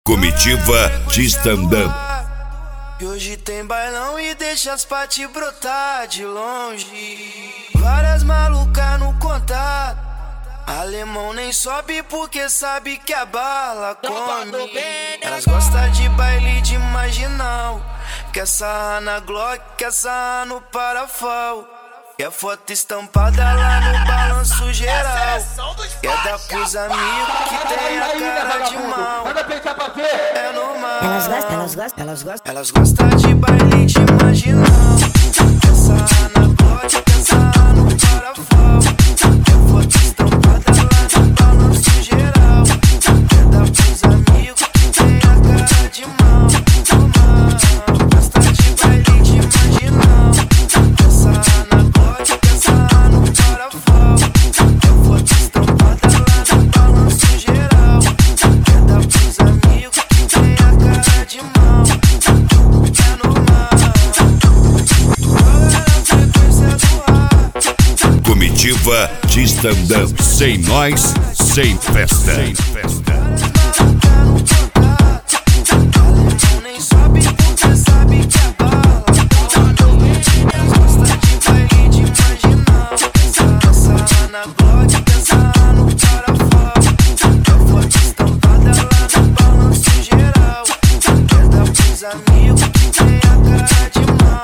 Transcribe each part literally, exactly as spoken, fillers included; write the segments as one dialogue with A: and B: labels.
A: Comitiva de stand-up.
B: E hoje tem bailão e deixa as paty brotar de longe. Várias malucas no contato. Alemão nem sobe porque sabe que a bala come. Elas gostam de baile de marginal. Quer sarrar na Glock, quer sarrar no parafal. Quer foto estampada lá no balanço geral. Quer dar pros amigos que tem a cara de mal. É normal.
C: Elas gostam, elas gostam, elas gostam.
B: Elas gostam de baile de marginal. Quer sarrar na Glock, quer sarrar no parafal. Quer foto estampada lá no balanço geral. Quer dar pros amigos que tem a cara de mal. Normal. Gosta de baile de marginal. Quer sarrar na Glock, quer sarrar no parafal. Quer foto estampada lá no balanço geral. Quer dar pros amigos que tem a cara de mal. É normal. Olha a frequência do ar.
A: Comitiva de stand-up. Sem nós, sem festa. Sem festa.
B: Alemão nem sobe porque sabe que a bala come. Elas gostam de baile de marginal. Quer sarrar na Glock, quer sarrar no parafal. Quer foto estampada lá no balanço geral. Quer dar pros amigos que tem a cara de mal.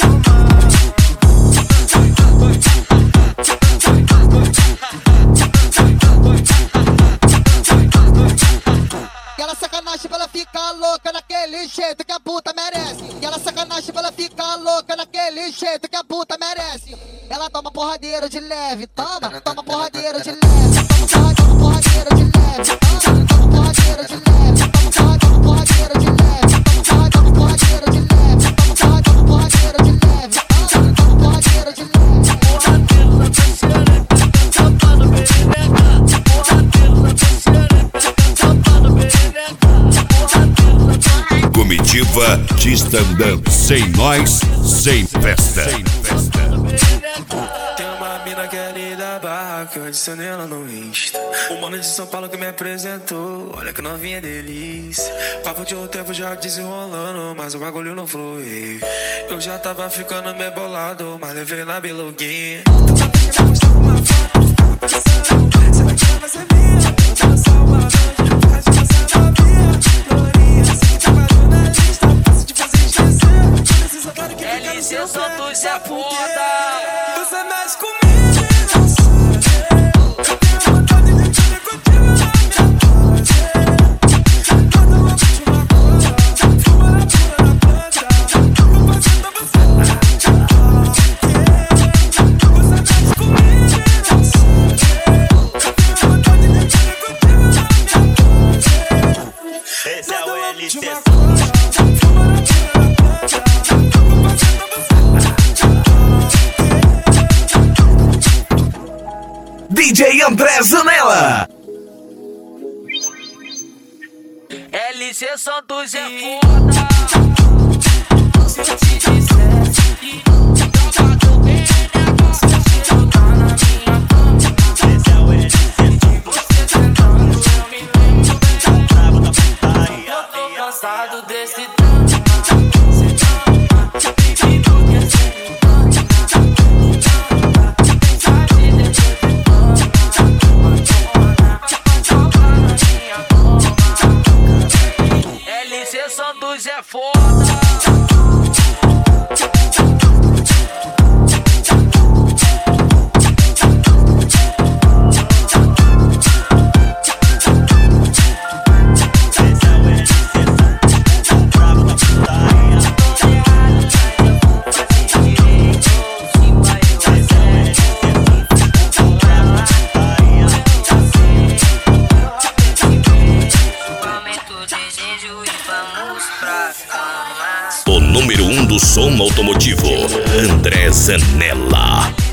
D: E ela sacanagem pra ela ficar louca naquele jeito que a puta merece. E ela sacanagem pra ela ficar louca naquele jeito que a puta merece. Ela toma porradeira de leve, toma, toma porradeira de leve, toma porra, toma porradeira de leve, toma, toma porradeira de leve, toma porra, toma porradeira de leve, toma porra, toma porradeira de leve, toma porra, toma porradeira de leve, toma, toma porradeira de leve.
B: Porradeiro na terceira, tá tapando perereca. Porradeiro na terceira, tá tapando perereca. Porradeiro na terceira.
A: Comitiva de stand-up. Sem nós, sem festa. Sem festa.
E: Tem uma mina que é ali da barra, que eu adicionei ela no Insta. O mano de São Paulo que me apresentou, olha que novinha delícia. Papo de um tempo já desenrolando, mas o bagulho não flui. Eu já tava ficando meio bolado, mas levei na biluguinha.
B: L C Santos é foda.
E: Você mexe comigo.
F: Esse é o L C.
A: D J André Zanella.
B: L C Santos é foda. Se eu te dissesse que troca do bem, você não tá na minha cama.
F: Esse é o L C.
B: Você tentando, eu me lembro bem.
F: Bravo da putaria.
B: Eu tô cansado desse drama. Cê drama, baby, porque cê me ama. Sai de dentro de cama. Vai jogar na minha cama. L C Santos é foda.
A: O número um do som automotivo, André Zanella.